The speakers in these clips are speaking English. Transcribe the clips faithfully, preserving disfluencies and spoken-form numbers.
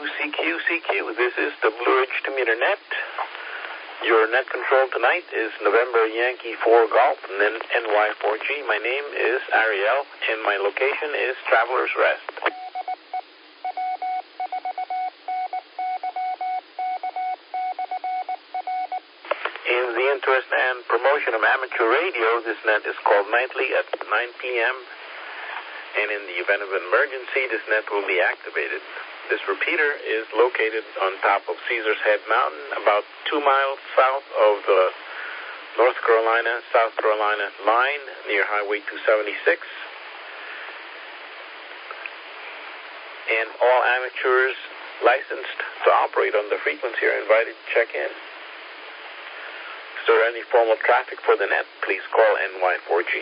C Q, C Q. This is the Blue Ridge Commuter Net. Your net control tonight is November Yankee four Golf and then N Y four G. My name is Ariel, and my location is Traveler's Rest. In the interest and promotion of amateur radio, this net is called nightly at nine p.m. And in the event of an emergency, this net will be activated. This repeater is located on top of Caesar's Head Mountain, about two miles south of the North Carolina-South Carolina line near Highway two seventy-six. And all amateurs licensed to operate on the frequency are invited to check in. If there are any formal traffic for the net, please call N Y four G.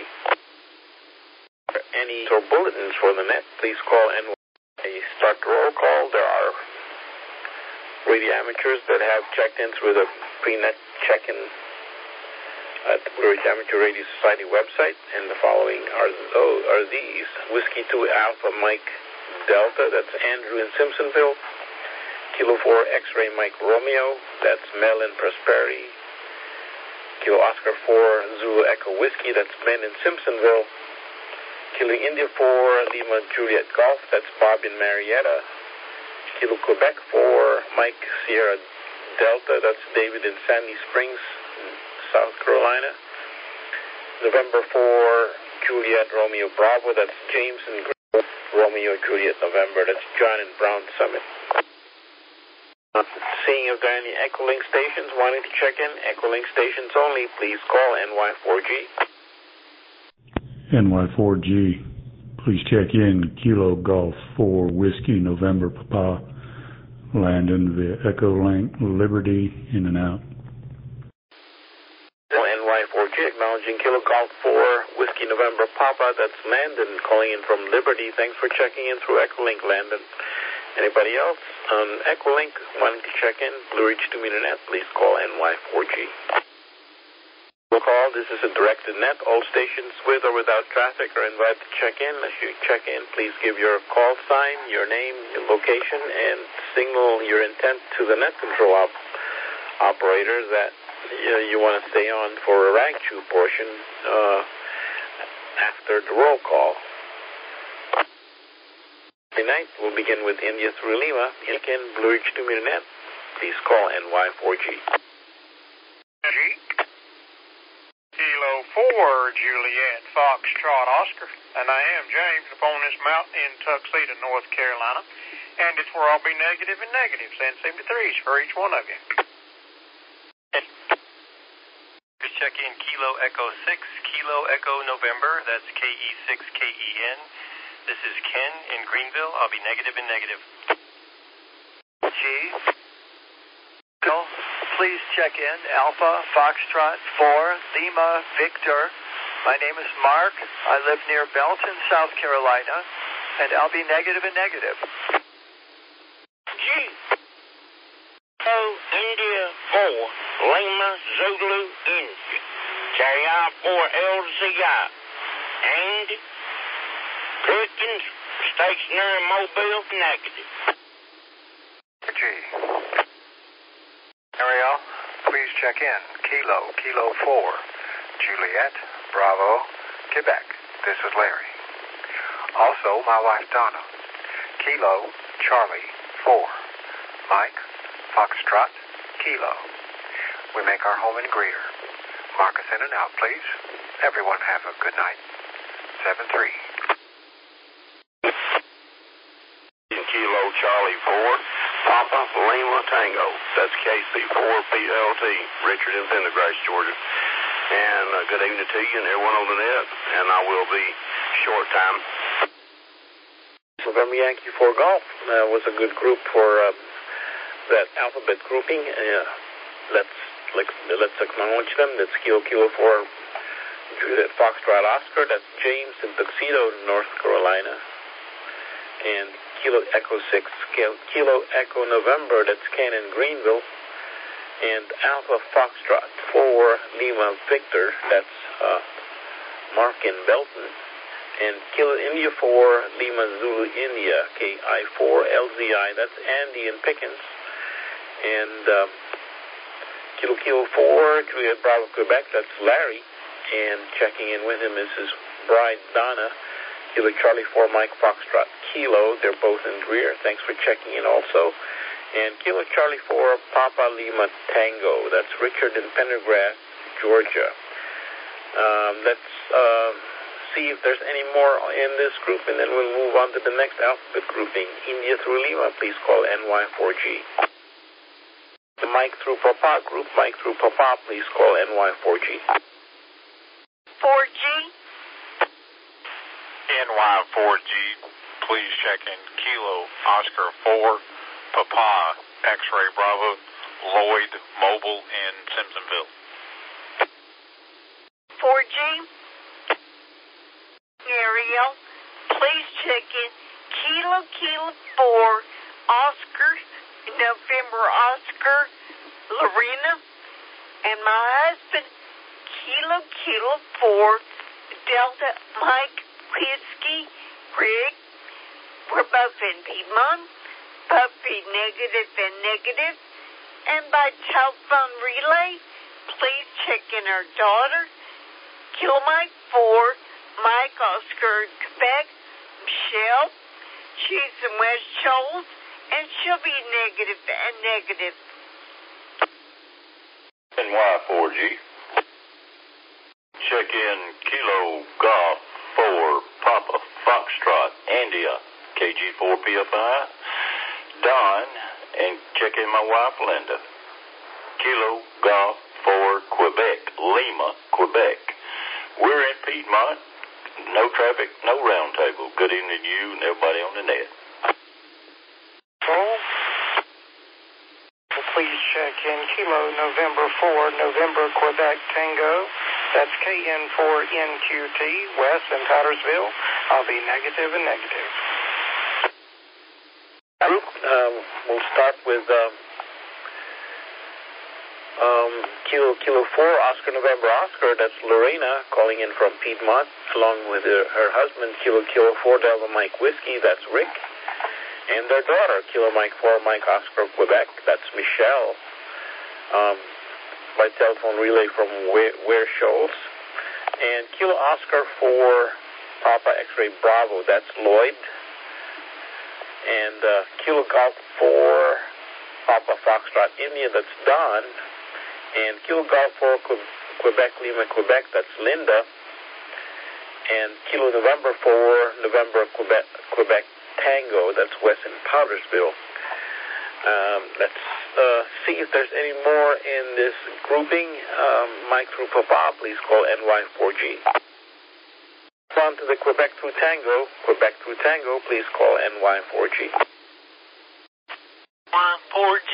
Any or bulletins for the net, please call N Y four G. Start the roll call. There are radio amateurs that have checked-ins with a pre-net check-in at the Blue Ridge Amateur Radio Society website, and the following are, oh, are these. Whiskey two Alpha Mike Delta, that's Andrew in Simpsonville. Kilo four X-Ray Mike Romeo, that's Mel in Prosperity. Kilo Oscar four Zulu Echo Whiskey, that's Ben in Simpsonville. Kilo India four Lima Juliet Golf, that's Bob in Marietta. Kilo Quebec four Mike Sierra Delta, that's David in Sandy Springs, South Carolina. November four Juliet Romeo Bravo, that's James in Grove. Romeo Juliet November, that's John in Brown Summit. Seeing if there are any Echolink stations wanting to check in, Echolink stations only, please call N Y four G. N Y four G, please check in Kilo Golf four Whiskey November Papa, Landon via Echolink Liberty, in and out. N Y four G, acknowledging Kilo Golf four Whiskey November Papa, that's Landon calling in from Liberty. Thanks for checking in through Echolink, Landon. Anybody else on Echolink wanting to check in, Blue Ridge Commuter Net, please call N Y four G. Call. This is a directed net. All stations with or without traffic are invited to check in. As you check in, please give your call sign, your name, your location, and signal your intent to the net control op operator that you, know, you want to stay on for a rag chew portion uh, after the roll call. Tonight, we'll begin with India through Lima. Again, Blue Ridge Commuter Net. Please call N Y four G. G. Kilo four, Juliet, Foxtrot, Oscar, and I am James upon this mountain in Tuxedo, North Carolina, and it's where I'll be negative and negative. Send seventy-threes for each one of you. Just check in Kilo Echo six, Kilo Echo November, that's K E six K E N. This is Ken in Greenville. I'll be negative and negative. G. Go. Please check in Alpha Foxtrot four Lima Victor. My name is Mark. I live near Belton, South Carolina, and I'll be negative and negative. G. O India four Lima Zulu India. Carry out four L Z I. And Perkins Stationary Mobile negative. G. Ariel, please check in. Kilo, Kilo four, Juliet, Bravo, Quebec. This is Larry. Also, my wife Donna. Kilo, Charlie, four, Mike, Foxtrot, Kilo. We make our home in Greer. Mark us in and out, please. Everyone have a good night. seven three. Kilo, Charlie, four. Papa Lima Tango, that's K C four P L T, Richard in Pendergrass, Georgia. And uh, good evening to you and everyone on the net, and I will be short time. November Yankee four Golf uh, was a good group for uh, that alphabet grouping. Uh, let's let's let's acknowledge them. That's Kilo Kilo four Juliet Foxtrot Oscar. That's James in Tuxedo, North Carolina. And Kilo Echo six, Kilo Echo November, that's Ken in Greenville. And Alpha Foxtrot four Lima Victor, that's uh, Mark in Belton. And Kilo India four, Lima Zulu India, K I four L Z I. That's Andy in Pickens. And um, Kilo Kilo four, Juliet Bravo, Quebec, that's Larry. And checking in with him is his bride, Donna. Kilo Charlie four, Mike Foxtrot Kilo. They're both in Greer. Thanks for checking in also. And Kilo Charlie four, Papa Lima Tango. That's Richard in Pendergrass, Georgia. Um, let's uh, see if there's any more in this group, and then we'll move on to the next alphabet grouping. India through Lima, please call N Y four G. The Mike through Papa group, Mike through Papa, please call N Y four G. four G? N Y four G, please check in Kilo Oscar four, Papa X-Ray Bravo, Lloyd Mobile in Simpsonville. four G? Ariel, please check in Kilo Kilo four, Oscar, November Oscar, Lorena, and my husband, Kilo Kilo four, Delta Mike Whiskey, Rick. We're both in Piedmont, Puppy negative and negative, and by telephone relay, please check in our daughter, Kilo Mike four, Mike Oscar, Quebec, Michelle. She's in West Shoals, and she'll be negative and negative. N Y four G. Check in Kilo Golf four, Papa Foxtrot, India, K G four P F I, Don, and check in my wife, Linda. Kilo Golf four, Quebec, Lima, Quebec. We're in Piedmont. No traffic, no round table. Good evening to you and everybody on the net. Oh. Please check in Kilo November four, November Quebec Tango. That's K N four N Q T, West in Powdersville. I'll be negative and negative. Group, um, we'll start with um, um, Kilo Kilo four, Oscar November Oscar. That's Lorena calling in from Piedmont, along with her, her husband, Kilo Kilo four, Delta Mike Whiskey. That's Rick. And their daughter, Kilo Mike four, Mike Oscar, Quebec. That's Michelle. Um, by telephone relay from Ware Shoals. And Kilo Oscar four, Papa X-Ray Bravo. That's Lloyd. And uh, Kilo Golf four, Papa Foxtrot India. That's Don. And Kilo Golf four, Quebec Lima, Quebec. That's Linda. And Kilo November four, November Quebec, Quebec Tango. That's West in Powdersville. Um, let's uh, see if there's any more in this grouping. Um, Mike through Papa, please call N Y four G. On to the Quebec through Tango. Quebec through Tango, please call N Y four G. Y four G.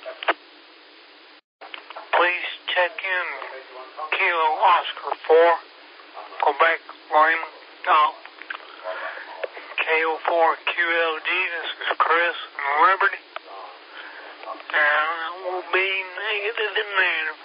Please check in Kilo Oscar four, Quebec Lima Golf. K O four Q L G, this is Chris in Liberty. And it will be negative and negative.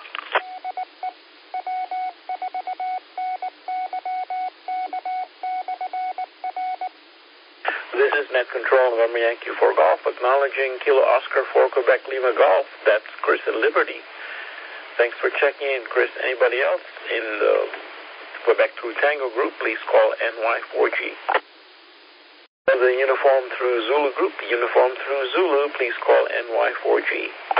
This is Net Control November Yankee four Golf, acknowledging Kilo Oscar four Quebec Lima Golf. That's Chris in Liberty. Thanks for checking in, Chris. Anybody else in the Quebec through Tango group, please call N Y four G. The Uniform through Zulu group, Uniform through Zulu, please call N Y four G.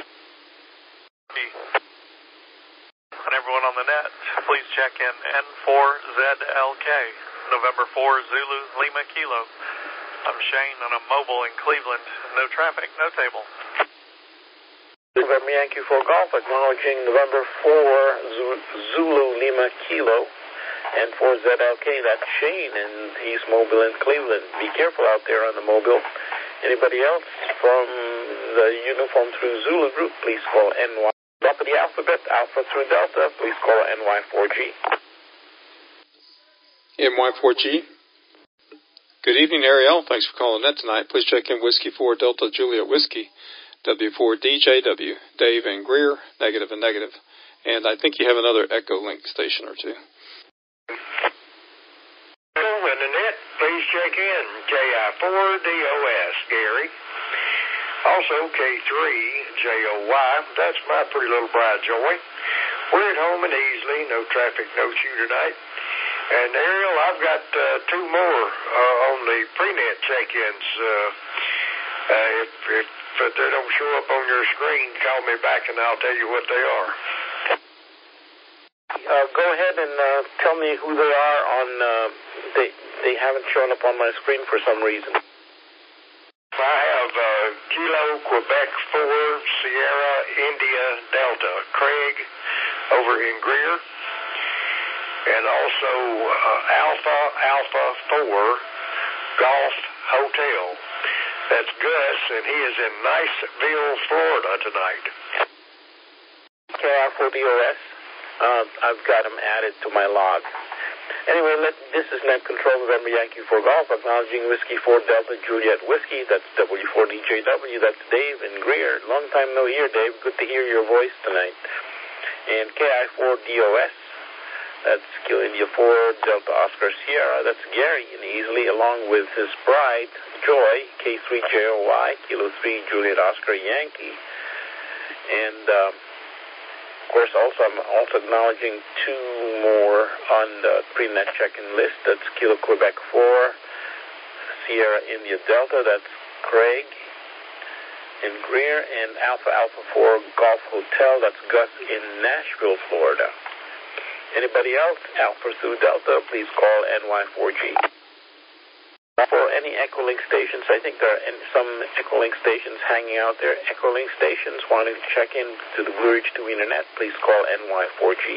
And everyone on the net, please check in N four Z L K, November four Zulu Lima Kilo. I'm Shane on a mobile in Cleveland. No traffic, no table. November Yankee four Golf, acknowledging November four Zulu Lima Kilo. And four Z L K, that's Shane, and he's mobile in Cleveland. Be careful out there on the mobile. Anybody else from the Uniform through Zulu group, please call N Y. Top of the alphabet, Alpha through Delta, please call N Y four G. N Y four G. Good evening, Ariel. Thanks for calling net tonight. Please check in Whiskey four Delta Juliet Whiskey, W four D J W, Dave and Greer, negative and negative. And I think you have another Echo Link station or two. And the net, check in. K I four D O S, Gary. Also, K three J O Y. That's my pretty little bride, Joy. We're at home and easily. No traffic, no chew tonight. And, Ariel, I've got uh, two more uh, on the pre-net check-ins. Uh, uh, if, if, if they don't show up on your screen, call me back and I'll tell you what they are. Uh, go ahead and uh, tell me who they are on, uh, they, they haven't shown up on my screen for some reason. I have uh, Kilo, Quebec four, Sierra, India, Delta, Craig over in Greer, and also uh, Alpha, Alpha four, Golf Hotel. That's Gus, and he is in Niceville, Florida tonight. K I four D O S. Uh, I've got him added to my log. Anyway, let, this is Net Control November Yankee four Golf, acknowledging Whiskey four Delta Juliet Whiskey. That's W four D J W. That's Dave in Greer. Long time no hear, Dave. Good to hear your voice tonight. And K I four D O S. That's Kilo India four Delta Oscar Sierra. That's Gary in Easley, along with his bride, Joy, K three J O Y, Kilo three Juliet Oscar Yankee. And, uh, of course, also I'm also acknowledging two more on the pre-net check-in list. That's Kilo Quebec four, Sierra India Delta. That's Craig in Greer, and Alpha Alpha four Golf Hotel. That's Gus in Nashville, Florida. Anybody else? Alpha Sioux Delta, please call N Y four G. For any Echolink stations, I think there are some Echolink stations hanging out there. Echolink stations wanting to check in to the Blue Ridge two Internet, please call N Y four G.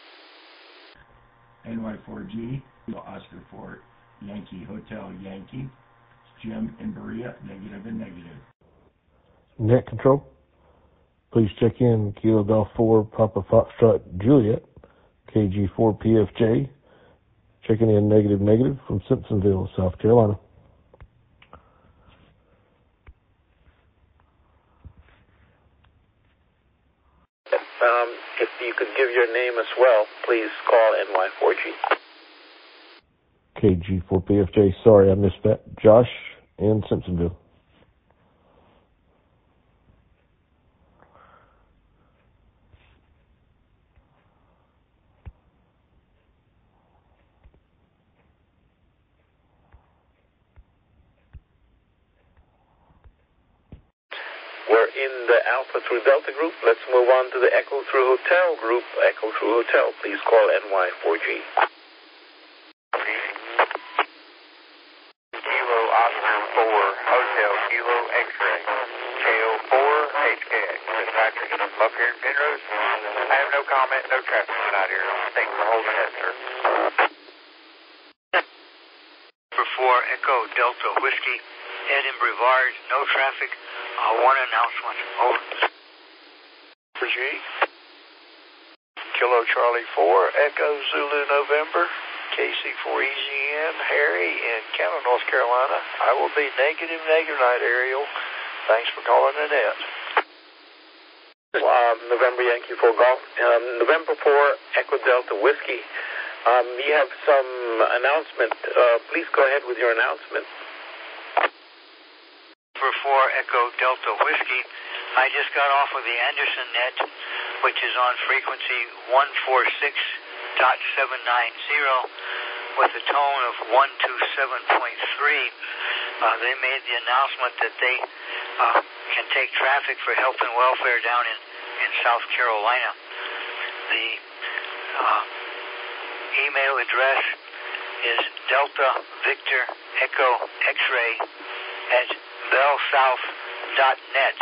N Y four G, Oscar four, Yankee Hotel Yankee. Jim in Berea, negative and negative. Net Control, please check in Kilo Golf four, Papa Foxtrot Juliet, K G four P F J. Checking in negative, negative from Simpsonville, South Carolina. Um, if you could give your name as well, please call N Y four G. K G four P F J, sorry I missed that. Josh in Simpsonville. We're in the Alpha through Delta group. Let's move on to the Echo through Hotel group. Echo through Hotel, please call N Y four G. Kilo Oscar four, Hotel Kilo X-Ray, K O four H K X. This is Patrick, up here in Penrose. I have no comment, no traffic tonight here. Thanks for holding it, sir. For four Echo Delta Whiskey, Ed in Brevard, no traffic. Uh, one announcement. Over. For G. Kilo Charlie four, Echo Zulu November, K C four E Z N, Harry in Canton, North Carolina. I will be negative, negative night, Ariel. Thanks for calling the net. Um, November Yankee four Golf. Um, November four Echo Delta Whiskey. Um, you have some announcement. Uh, please go ahead with your announcement. For four Echo Delta Whiskey, I just got off of the Anderson net, which is on frequency one forty-six point seven nine zero with a tone of one twenty-seven point three. Uh, they made the announcement that they uh, can take traffic for health and welfare down in, in South Carolina. The uh, email address is Delta Victor Echo X-Ray at bellsouth dot net.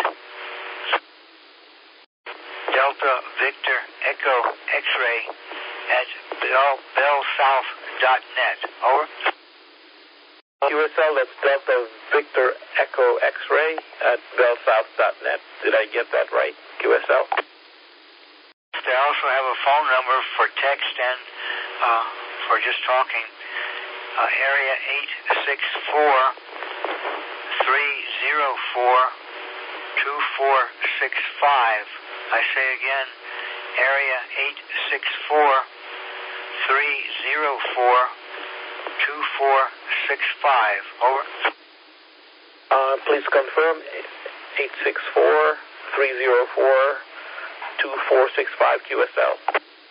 Delta Victor Echo X-Ray at bell, bellsouth dot net. Over. Q S L, that's Delta Victor Echo X-Ray at bellsouth dot net. Did I get that right, Q S L? They also have a phone number for text and uh, for just talking. Uh, area eight six four, three zero four, two four six five. I say again, area eight six four, three zero four, two four six five. Over. Uh, please confirm eight six four, three zero four, two four six five Q S L.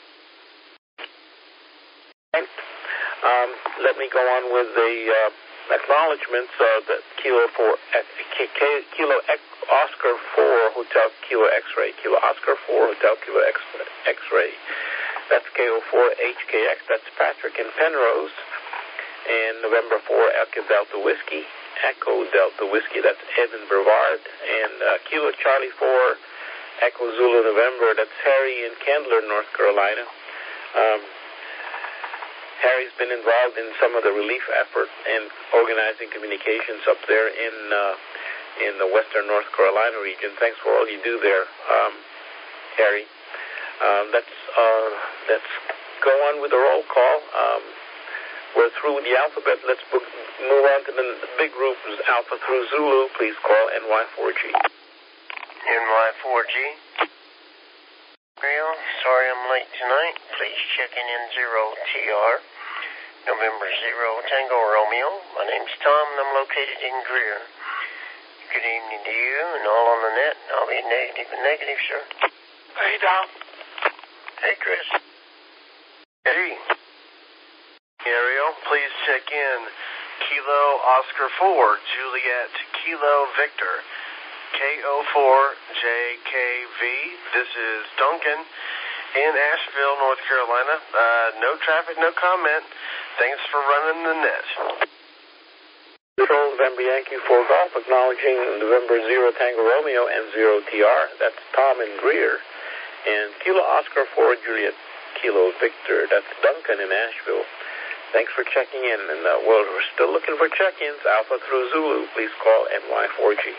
Okay. Um, let me go on with the uh, acknowledgments of the Kilo four, uh, K, K, Kilo X, Oscar four Hotel Kilo X-ray, Kilo Oscar four Hotel Kilo X, X-ray. That's K O four H K X. That's Patrick and Penrose. And November four Echo Delta Whiskey, Echo Delta Whiskey. That's Evan Brevard. And uh, Kilo Charlie four Echo Zulu November. That's Harry in Candler, North Carolina. Um, Harry's been involved in some of the relief effort and organizing communications up there in uh, in the western North Carolina region. Thanks for all you do there, um, Harry. Um, let's uh, let's go on with the roll call. Um, we're through with the alphabet. Let's book, move on to the big group, Alpha through Zulu. Please call N Y four G. N Y four G. Real, sorry I'm late tonight. Please check in in zero T R. November zero Tango Romeo. My name's Tom and I'm located in Greer. Good evening to you and all on the net. I'll be negative and negative, sir. Hey, Tom. Hey, Chris. Hey. Ariel, please check in Kilo Oscar four, Juliet Kilo Victor, K O four J K V. This is Duncan in Asheville, North Carolina. Uh, no traffic, no comment. Thanks for running the net. Control November Yankee four Golf, acknowledging November zero Tango Romeo and zero T R. That's Tom in Greer. And Kilo Oscar four Juliet Kilo Victor. That's Duncan in Asheville. Thanks for checking in. And uh, well, we're still looking for check-ins. Alpha through Zulu. Please call N Y four G.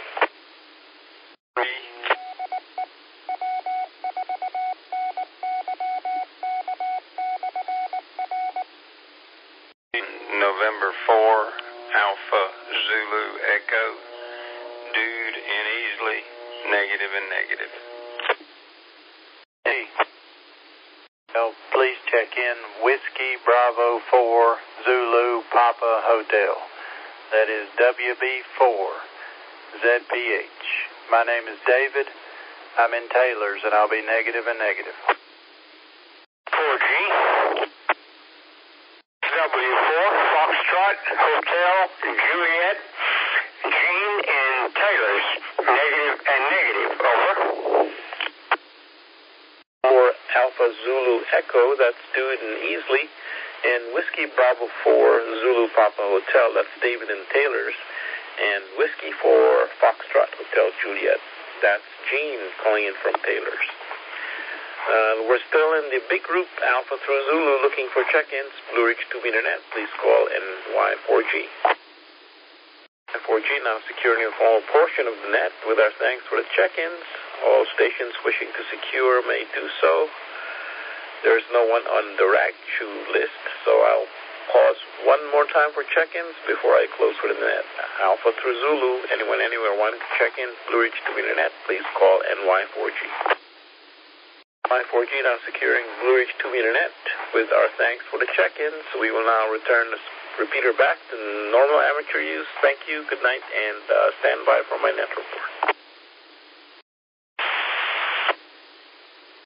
November four, Alpha Zulu Echo, Dude in Easley, negative and negative. Hey. Oh, please check in Whiskey Bravo four Zulu Papa Hotel. That is W B four Z P H. My name is David. I'm in Taylor's and I'll be negative and negative. four G. W four Foxtrot Hotel Juliet Jean in Taylor's, negative and negative. Over. For Alpha Zulu Echo, that's Dude and Easley. And Whiskey Bravo four Zulu Papa Hotel, that's David and Taylor's. And Whiskey four Foxtrot Hotel Juliet, that's Jean calling in from Taylor's. Uh, we're still in the big group Alpha through Zulu looking for check-ins. Blue Ridge Tube Internet, please call N Y four G. N Y four G now securing a small portion of the net with our thanks for the check-ins. All stations wishing to secure may do so. There's no one on the R A G list, so I'll pause one more time for check-ins before I close for the net. Alpha through Zulu, anyone anywhere wanting to check in, Blue Ridge Tube Internet, please call N Y four G. N Y four G now securing Blue Ridge Tube Internet with our thanks for the check-ins. We will now return the repeater back to normal amateur use. Thank you, good night, and uh, stand by for my net report.